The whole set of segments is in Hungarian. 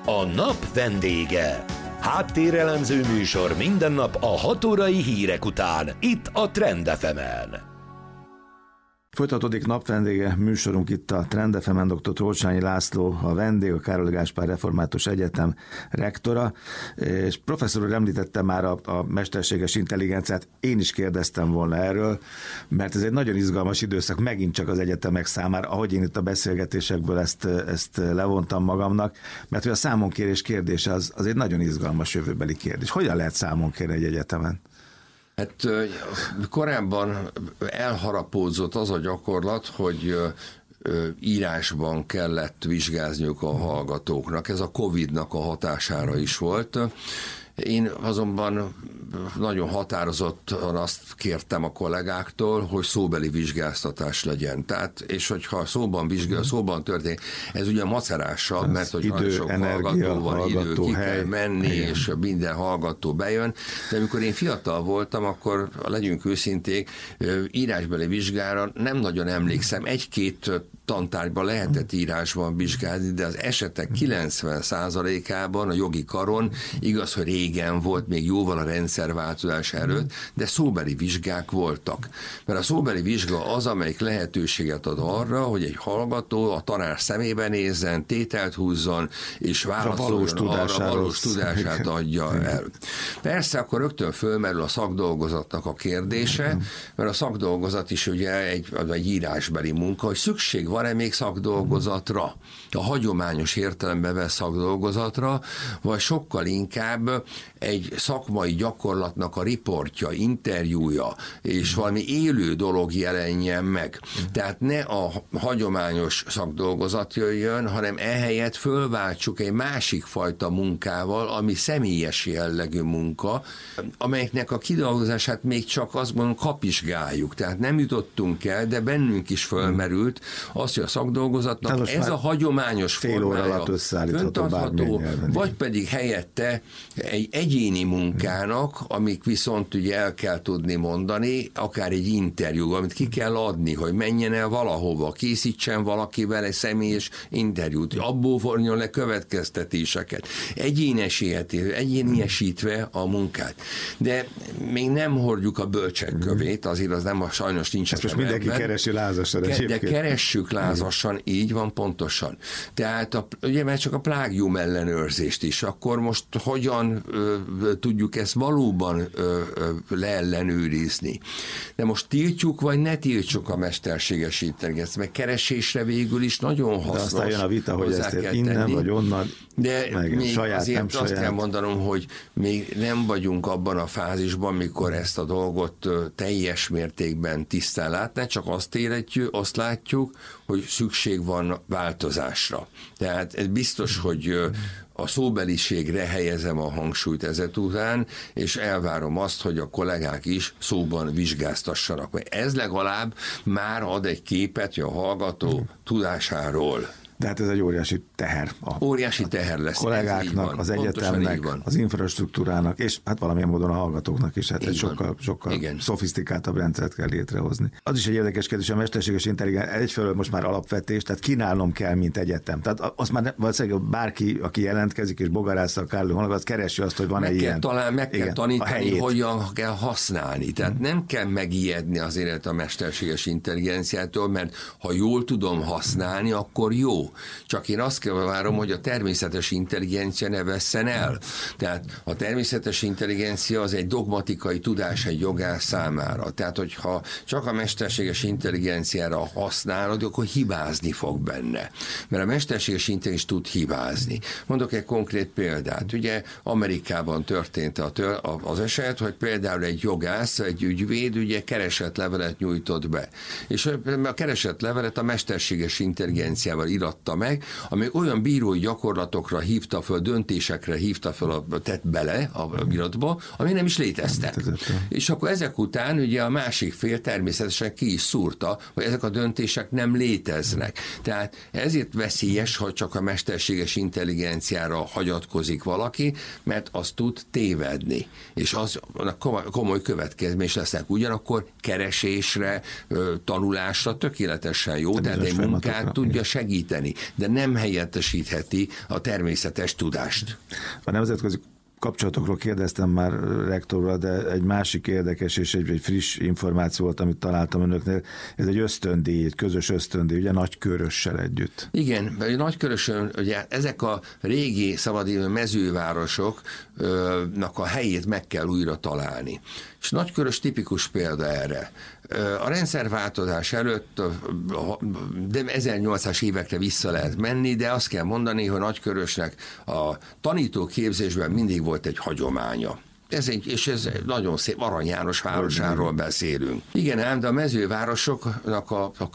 A nap vendége. Háttérelemző műsor minden nap a 6 órai hírek után, itt a Trend FM-en. Folytatódik napvendége műsorunk itt a Trend FM-en, dr. Tolcsányi László a vendég, a Károly Gáspár Református Egyetem rektora, és professzor úr említette már a mesterséges intelligenciát, én is kérdeztem volna erről, mert ez egy nagyon izgalmas időszak megint csak az egyetemek számára, ahogy én itt a beszélgetésekből ezt levontam magamnak, mert hogy a számonkérés kérdése az egy nagyon izgalmas jövőbeli kérdés. Hogyan lehet számon kérni egy egyetemen? Hát korábban elharapódzott az a gyakorlat, hogy írásban kellett vizsgázniuk a hallgatóknak. Ez a Covid-nak a hatására is volt. Én azonban nagyon határozottan azt kértem a kollégáktól, hogy szóbeli vizsgáztatás legyen. Tehát, és hogyha szóban történik, ez ugye macerással, mert hogy nagyon sok hallgató van, idő, ki kell menni, helyen. És minden hallgató bejön. De amikor én fiatal voltam, akkor legyünk őszinték, írásbeli vizsgára nem nagyon emlékszem. Egy-két tantárgyban lehetett írásban vizsgálni, de az esetek 90%-ában a jogi karon, igaz, hogy régen volt, még jóval a rendszerváltozás előtt, de szóbeli vizsgák voltak. Mert a szóbeli vizsga az, amelyik lehetőséget ad arra, hogy egy hallgató a tanár szemébe nézzen, tételt húzzon, és válaszoljon arra, valós tudását adja el. Persze akkor rögtön fölmerül a szakdolgozatnak a kérdése, mert a szakdolgozat is ugye egy írásbeli munka, hogy szükség van-e még szakdolgozatra, a hagyományos értelemben vett szakdolgozatra, vagy sokkal inkább egy szakmai gyakorlatnak a riportja, interjúja, és valami élő dolog jelenjen meg. Tehát ne a hagyományos szakdolgozat jöjjön, hanem ehelyett fölváltsuk egy másik fajta munkával, ami személyes jellegű munka, amelyeknek a kidolgozását még csak azt mondom kapizsgáljuk. Tehát nem jutottunk el, de bennünk is fölmerült az, hogy a szakdolgozatnak ez a hagyományos formája föntartható, vagy pedig helyette egy egyéni munkának, amik viszont ugye el kell tudni mondani, akár egy interjú, amit ki kell adni, hogy menjen el valahova, készítsen valakivel egy személyes interjút, abból vonjon le következtetéseket, egyéniesítve a munkát. De még nem hordjuk a bölcsek kövét, azért az nem, sajnos nincs. Ezt most mindenki keresi lázasan. De keressük lázasan, így van pontosan. Tehát ugye már csak a plágium ellenőrzést is, akkor most hogyan tudjuk ezt valóban leellenőrizni. De most tiltjuk, vagy ne tiltsuk a mesterséges intelligenciát, meg keresésre végül is nagyon hasznos. De aztán jön a vita, hogy ezt innen tenni. Vagy onnan, de még saját, azért nem azt saját. kell mondanom, hogy még nem vagyunk abban a fázisban, mikor ezt a dolgot teljes mértékben tisztán látná, csak azt látjuk, hogy szükség van változásra. Tehát ez biztos, hogy a szóbeliségre helyezem a hangsúlyt ezután, és elvárom azt, hogy a kollégák is szóban vizsgáztassanak. Mert ez legalább már ad egy képet a hallgató tudásáról. De hát ez egy óriási teher. Óriási teher lesz. Kollégáknak, az egyetemnek, az infrastruktúrának, és hát valamilyen módon a hallgatóknak is. Hát egy sokkal szofisztikáltabb rendszert kell létrehozni. Az is egy érdekes kérdés, a mesterséges intelligencia egyfelől most már alapvetés, tehát kínálnom kell, mint egyetem. Tehát azt már valószínűleg bárki, aki jelentkezik és bogarásza a Károly honlapot, az keresi azt, hogy van-e ilyen. Meg kell tanítani, hogyan kell használni. Tehát nem kell megijedni azért a mesterséges intelligenciától, mert ha jól tudom használni, akkor jó. Csak én azt várom, hogy a természetes intelligencia ne vesszen el. Tehát a természetes intelligencia az egy dogmatikai tudás egy jogász számára. Tehát, hogyha csak a mesterséges intelligenciára használod, akkor hibázni fog benne. Mert a mesterséges intelligencia tud hibázni. Mondok egy konkrét példát. Ugye Amerikában történt az eset, hogy például egy jogász, egy ügyvéd ugye keresetlevelet nyújtott be. És a keresetlevelet a mesterséges intelligenciával íratta meg, ami olyan bírói gyakorlatokra hívta föl, döntésekre hívta föl, tett bele a iratba, ami nem is léteztek. És akkor ezek után ugye a másik fél természetesen ki is szúrta, hogy ezek a döntések nem léteznek. Tehát ezért veszélyes, hogy csak a mesterséges intelligenciára hagyatkozik valaki, mert az tud tévedni. És az komoly következmény is lesznek. Ugyanakkor keresésre, tanulásra tökéletesen jó, tehát egy munkát tudja segíteni. használni, de nem helyettesítheti a természetes tudást. A nemzetközi kapcsolatokról kérdeztem már rektorra, de egy másik érdekes és egy friss információ volt, amit találtam önöknél. Ez egy ösztöndíj, egy közös ösztöndíj, ugye Nagykörössel együtt. Igen, Nagykörösön ugye ezek a régi szabadidő mezővárosoknak a helyét meg kell újra találni. És Nagykörös tipikus példa erre. A rendszerváltozás előtt de 1800-as évekre vissza lehet menni, de azt kell mondani, hogy Nagykörösnek a tanítóképzésben mindig volt egy hagyománya. És ez nagyon szép, Arany János városáról beszélünk. Igen ám, de a mezővárosoknak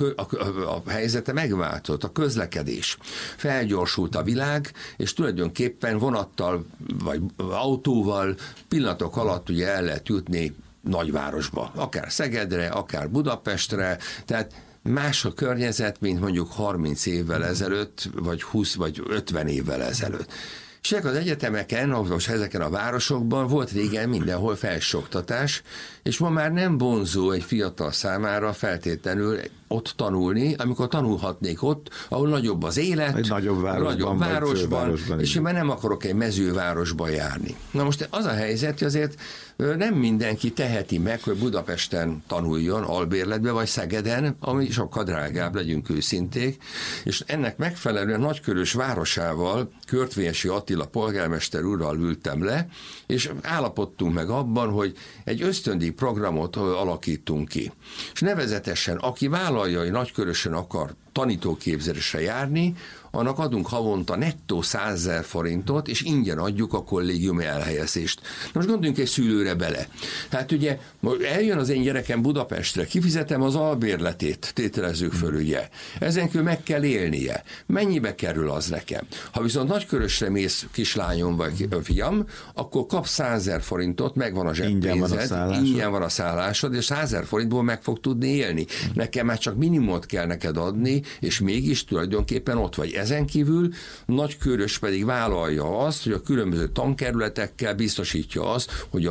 a helyzete megváltozott, a közlekedés. Felgyorsult a világ, és tulajdonképpen vonattal vagy autóval pillanatok alatt ugye el lehet jutni nagyvárosba. Akár Szegedre, akár Budapestre, tehát más a környezet, mint mondjuk 30 évvel ezelőtt, vagy 20 vagy 50 évvel ezelőtt. És az egyetemeken, most ezeken a városokban volt régen mindenhol felsőoktatás, és ma már nem vonzó egy fiatal számára feltétlenül ott tanulni, amikor tanulhatnék ott, ahol nagyobb az élet, egy nagyobb városban, és én már nem akarok egy mezővárosba járni. Na most az a helyzet, hogy azért nem mindenki teheti meg, hogy Budapesten tanuljon, albérletbe vagy Szegeden, ami sokkal drágább, legyünk őszinték, és ennek megfelelően Nagykörös városával, Körtvési Attila polgármester úrral ültem le, és állapodtunk meg abban, hogy egy ösztöndíj programot alakítunk ki. És nevezetesen, aki vállalja, hogy Nagykörösön akar tanítóképzésre járni, annak adunk havonta nettó 100 000 forintot, és ingyen adjuk a kollégiumi elhelyezést. Most gondoljunk egy szülőre bele. Hát ugye eljön az én gyerekem Budapestre, kifizetem az albérletét, tételezzük föl, ugye. Ezen kívül meg kell élnie. Mennyibe kerül az nekem? Ha viszont Nagykörösre mész, kislányom vagy fiam, akkor kapsz 100 000 forintot, megvan a zseppénzed, ingyen van a szállásod, és 100 000 forintból meg fog tudni élni. Nekem már csak minimumot kell neked adni, és mégis tulajdonképpen ott vagy. Ezen kívül Nagykörös pedig vállalja azt, hogy a különböző tankerületekkel biztosítja azt, hogy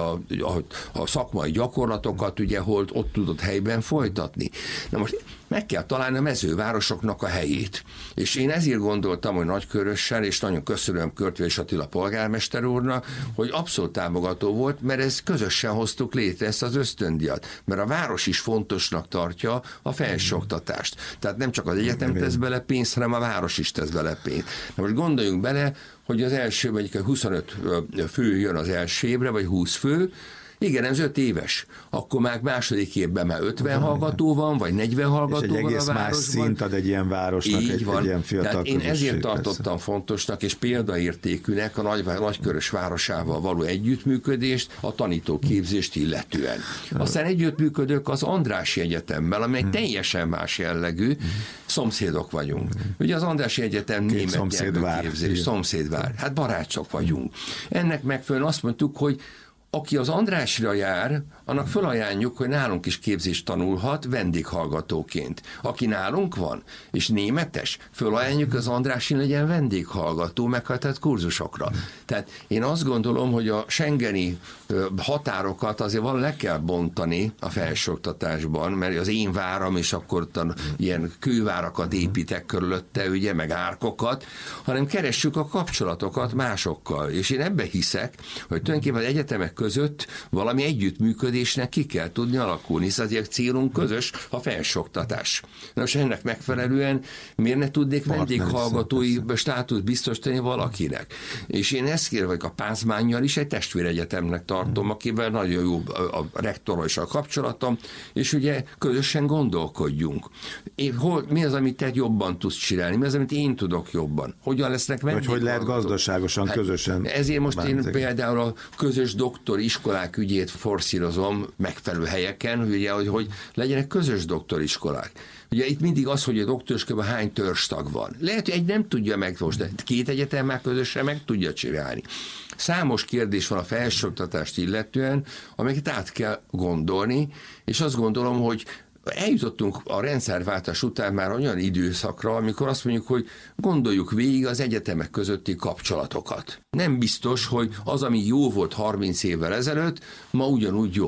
a szakmai gyakorlatokat ugye ott tudod helyben folytatni. Na most meg kell találni a mezővárosoknak a helyét. És én ezért gondoltam, hogy Nagykörössel, és nagyon köszönöm Körtvési Attila polgármester úrnak, hogy abszolút támogató volt, mert ezt közösen hoztuk létre, ezt az ösztöndíjat. Mert a város is fontosnak tartja a felsőoktatást. Tehát nem csak az egyetem tesz bele pénzt, hanem a város is tesz bele pénzt. Na most gondoljunk bele, hogy az első, vagy 25 fő jön az első évre, vagy 20 fő, igen, ez 5 éves. Akkor már második évben már 50 hallgató van, vagy 40 hallgató van a városban. És egy egész más szint ad egy ilyen városnak, egy ilyen fiatal közösség. Én ezért tartottam fontosnak és példaértékűnek a Nagykörös városával való együttműködést, a tanítóképzést illetően. Aztán együttműködök az Andrássy Egyetemmel, amely teljesen más jellegű, szomszédok vagyunk. Ugye az Andrássy Egyetem német nyelvképzés, szomszédvár. Hát barátok vagyunk. Ennek megfelelően azt mondtuk, hogy aki az Andrásra jár, annak felajánljuk, hogy nálunk is képzést tanulhat vendéghallgatóként. Aki nálunk van, és németes, felajánljuk, az Andrásin legyen vendéghallgató, meghatározott kurzusokra. Tehát én azt gondolom, hogy a schengeni határokat azért valahogy le kell bontani a felsőoktatásban, mert az én váram, és akkor ilyen kővárakat építek körülötte, ugye, meg árkokat, hanem keressük a kapcsolatokat másokkal. És én ebbe hiszek, hogy tulajdonképpen az egyetemek között valami együttműködésnek ki kell tudni alakulni, hiszen azért célunk közös a felsőoktatás. Na most ennek megfelelően miért ne tudnék vendéghallgatói státuszt biztosítani valakinek? És én ezt kérem, hogy a Pázmánnyal is egy testvéregyetemnek tartom, akivel nagyon jó a rektorral is a kapcsolatom, és ugye közösen gondolkodjunk. Mi az, amit te jobban tudsz csinálni? Mi az, amit én tudok jobban? Hogyan lesznek vendéghallgatók? Hogy lehet gazdaságosan, közösen. Ezért most én például a közös doktori iskolák ügyét forszírozom megfelelő helyeken, ugye, hogy legyenek közös doktoriskolák. Ugye itt mindig az, hogy a doktoriskában hány törzstag van. Lehet, hogy egy nem tudja meg most, de 2 egyetem már közösen meg tudja csinálni. Számos kérdés van a felsőoktatást illetően, amiket át kell gondolni, és azt gondolom, hogy eljutottunk a rendszerváltás után már olyan időszakra, amikor azt mondjuk, hogy gondoljuk végig az egyetemek közötti kapcsolatokat. Nem biztos, hogy az, ami jó volt 30 évvel ezelőtt, ma ugyanúgy jó.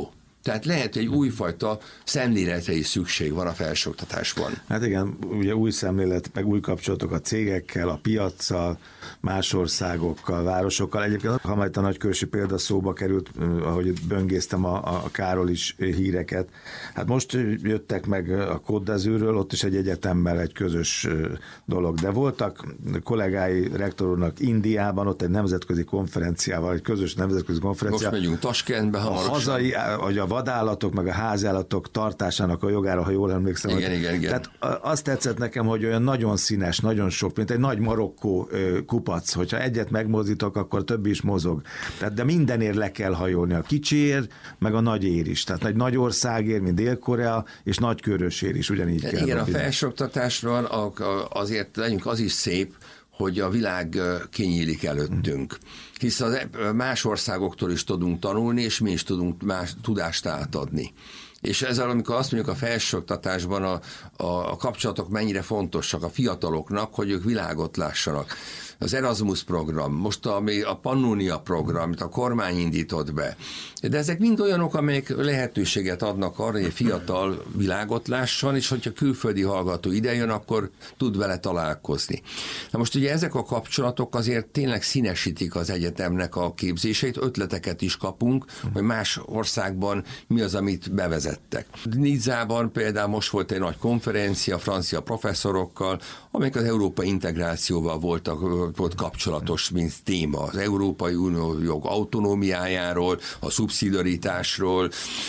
Tehát lehet egy újfajta szemléletre is szükség van a felsőoktatásban. Hát igen, ugye új szemlélet, meg új kapcsolatok a cégekkel, a piaccal, más országokkal, városokkal. Egyébként, ha majd a nagykörösi példa szóba került, ahogy böngésztem a Károly is híreket, hát most jöttek meg a Côte d'Azurről, ott is egy egyetemmel egy közös dolog, de voltak kollégái rektor úrnak Indiában, ott egy nemzetközi konferenciával, egy közös nemzetközi konferencia. Most megyünk Taskentbe hamarosan. A hazai, vagy a vadállatok, meg a háziállatok tartásának a jogára, ha jól emlékszem. Igen. Tehát azt tetszett nekem, hogy olyan nagyon színes, nagyon sok, mint egy nagy Marokkó kupac, hogyha egyet megmozdítok, akkor többi is mozog. Tehát, de mindenért le kell hajolni, a kicsiért, meg a nagyért is. Tehát egy nagy országért, mint Dél-Korea, és Nagykörösért is ugyanígy kell. Igen, a felsőoktatásban azért legyünk az is szép, hogy a világ kinyílik előttünk. Hisz más országoktól is tudunk tanulni, és mi is tudunk más tudást átadni. És ezzel, amikor azt mondjuk a felsőoktatásban a kapcsolatok mennyire fontosak a fiataloknak, hogy ők világot lássanak. Az Erasmus program, most a Pannonia program, amit a kormány indított be. De ezek mind olyanok, amelyek lehetőséget adnak arra, hogy egy fiatal világot lásson, és hogyha külföldi hallgató idejön, akkor tud vele találkozni. Na most ugye ezek a kapcsolatok azért tényleg színesítik az egyetemnek a képzéseit, ötleteket is kapunk, hogy más országban mi az, amit bevezettek. Nizzában például most volt egy nagy konferencia francia professzorokkal, amelyek az európai integrációval volt kapcsolatos, mint téma. Az Európai Unió jog autonómiájáról, a szubszidiaritásról,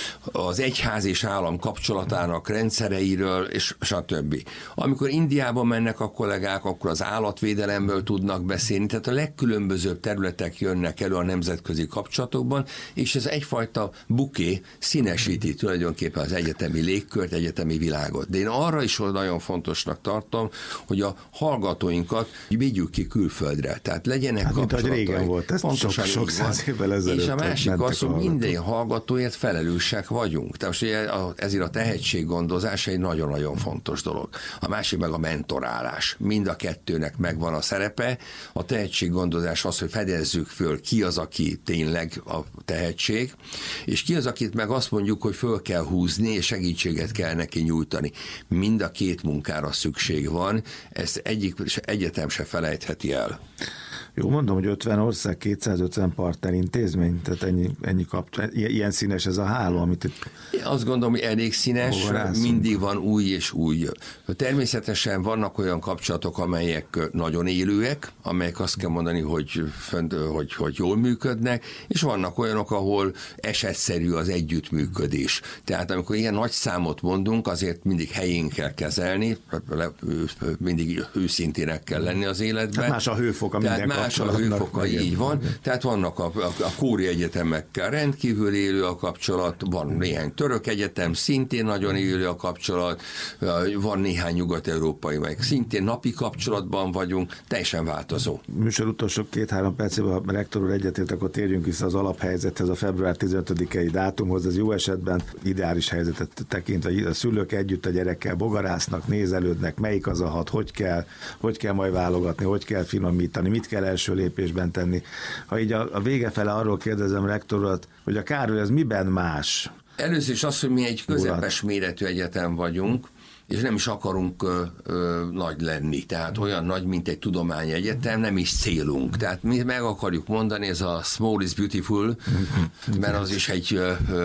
az egyház és állam kapcsolatának rendszereiről, és stb. Amikor Indiába mennek a kollégák, akkor az állatvédelemből tudnak beszélni, tehát a legkülönbözőbb területek jönnek elő a nemzetközi kapcsolatokban, és ez egyfajta buké színesíti tulajdonképpen az egyetemi légkört, egyetemi világot. De én arra is nagyon fontosnak tartom, hogy a hallgatóinkat vigyük ki külföldre. Tehát legyenek kapcsolatai. Mint régen volt, ez sok száz évvel ezelőtt. És a másik az, hogy minden hallgatóért felelősek vagyunk. Tehát ugye ezért a tehetséggondozás egy nagyon-nagyon fontos dolog. A másik meg a mentorálás. Mind a kettőnek megvan a szerepe. A tehetséggondozás az, hogy fedezzük föl, ki az, aki tényleg a tehetség, és ki az, akit meg azt mondjuk, hogy föl kell húzni, és segítséget kell neki nyújtani. Mind a két munkára szükség van, ezt egyik egyetem se felejtheti el. Jó, mondom, hogy 50 ország, 250 partnerintézmény, tehát ennyi ilyen színes ez a háló, amit itt... Én azt gondolom, hogy elég színes, mindig van új és új. Természetesen vannak olyan kapcsolatok, amelyek nagyon élőek, amelyek azt kell mondani, hogy jól működnek, és vannak olyanok, ahol esetszerű az együttműködés. Tehát amikor ilyen nagy számot mondunk, azért mindig helyén kell kezelni, mindig őszintének kell lenni az életben. Hát más a hőfok, minden más a hőfoka, így van. Tehát vannak a kóri egyetemekkel rendkívül élő a kapcsolat, van néhány török egyetem, szintén nagyon élő a kapcsolat, van néhány nyugat-európai, meg szintén napi kapcsolatban vagyunk, teljesen változó. Műsor utolsó 2-3 percében, ha rektor úr egyetért, akkor térjünk vissza az alaphelyzethez, a február 15-i dátumhoz. Ez jó esetben ideális helyzetet tekintve, a szülők együtt a gyerekkel bogarásznak, nézelődnek, melyik az a hat, hogy kell majd válogatni, hogy kell finomítani, mit kell első lépésben tenni. Ha így a vége fele arról kérdezem rektor urat, hogy a Károly az miben más? Először is az, hogy mi egy közepes méretű egyetem vagyunk, és nem is akarunk nagy lenni. Tehát olyan nagy, mint egy tudományegyetem, nem is célunk. Tehát mi meg akarjuk mondani, ez a small is beautiful, mert az is egy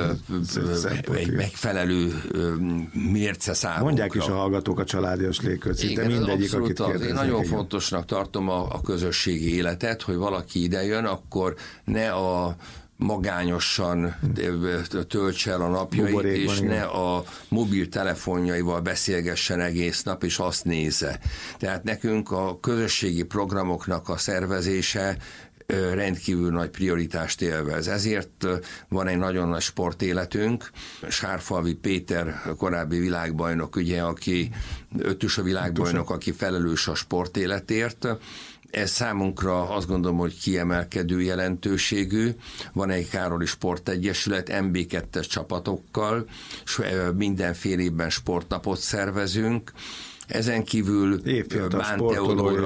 megfelelő mérce számunkra. Mondják is a hallgatók a családias légkört, de mindegyik, akit kérdeznek. Én nagyon fontosnak tartom a közösségi életet, hogy valaki idejön, akkor ne a magányosan töltse el a napjait, és ne a mobiltelefonjaival beszélgessen egész nap, és azt nézze. Tehát nekünk a közösségi programoknak a szervezése rendkívül nagy prioritást élvez. Ezért van egy nagyon nagy sportéletünk. Sárfalvi Péter, korábbi világbajnok, ugye, aki ötös a világbajnok, aki felelős a sportéletért. Ez számunkra azt gondolom, hogy kiemelkedő jelentőségű. Van egy Károlyi Sportegyesület MB2-es csapatokkal, és mindenféle évben sportnapot szervezünk. Ezen kívül Bán Teodór,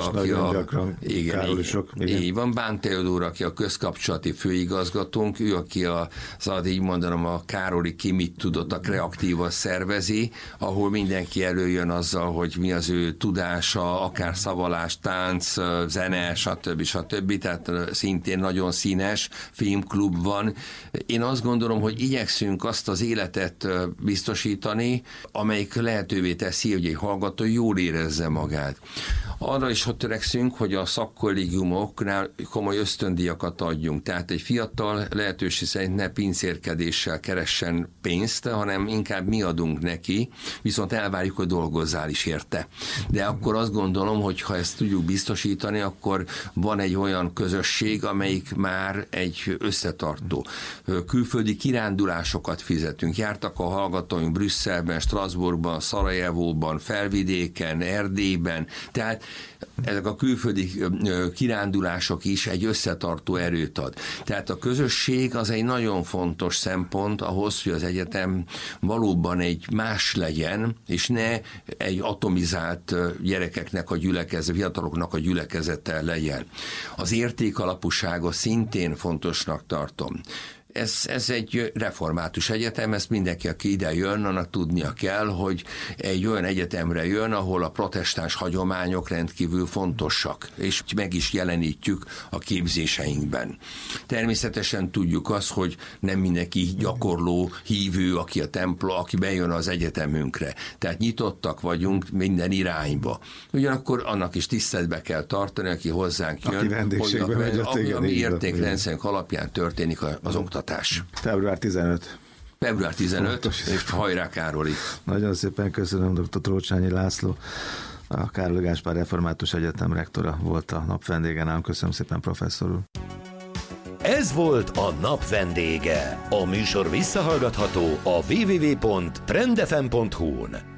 Bán Teodór, aki a közkapcsolati főigazgatónk, ő, aki így mondanom, a Károli Ki mit tudott, a kreatíva szervezi, ahol mindenki előjön azzal, hogy mi az ő tudása, akár szavalás, tánc, zene, stb. Tehát szintén nagyon színes filmklub van. Én azt gondolom, hogy igyekszünk azt az életet biztosítani, amelyik lehetővé teszi, hogy egy hallgató jól érezze magát. Arra is törekszünk, hogy a szakkollégiumoknál komoly ösztöndíjakat adjunk. Tehát egy fiatal lehetőség szerint ne pincérkedéssel keressen pénzt, hanem inkább mi adunk neki, viszont elvárjuk, hogy dolgozzál is érte. De akkor azt gondolom, hogy ha ezt tudjuk biztosítani, akkor van egy olyan közösség, amelyik már egy összetartó. Külföldi kirándulásokat fizetünk. Jártak a hallgatóink Brüsszelben, Strasbourgban, Szarajevóban, Felvidéken, Erdélyben. Tehát ezek a külföldi kirándulások is egy összetartó erőt ad. Tehát a közösség az egy nagyon fontos szempont ahhoz, hogy az egyetem valóban egy más legyen, és ne egy atomizált gyerekeknek a gyülekezete, fiataloknak a gyülekezete legyen. Az értékalapúságot szintén fontosnak tartom. Ez egy református egyetem, ezt mindenki, aki ide jön, annak tudnia kell, hogy egy olyan egyetemre jön, ahol a protestáns hagyományok rendkívül fontosak, és meg is jelenítjük a képzéseinkben. Természetesen tudjuk azt, hogy nem mindenki gyakorló, hívő, aki bejön az egyetemünkre. Tehát nyitottak vagyunk minden irányba. Ugyanakkor annak is tiszteletbe kell tartani, aki hozzánk jön, hogy a mi értékrendszerünk alapján történik az oktatás. Február 15. Február 15, és hajrá Károli! Nagyon szépen köszönöm, dr. Trócsányi László, a Károly Gáspár Református Egyetem rektora volt a nap vendége nálunk. Köszönöm szépen, professzor úr! Ez volt a nap vendége. A műsor visszahallgatható a www.trendfm.hu-n.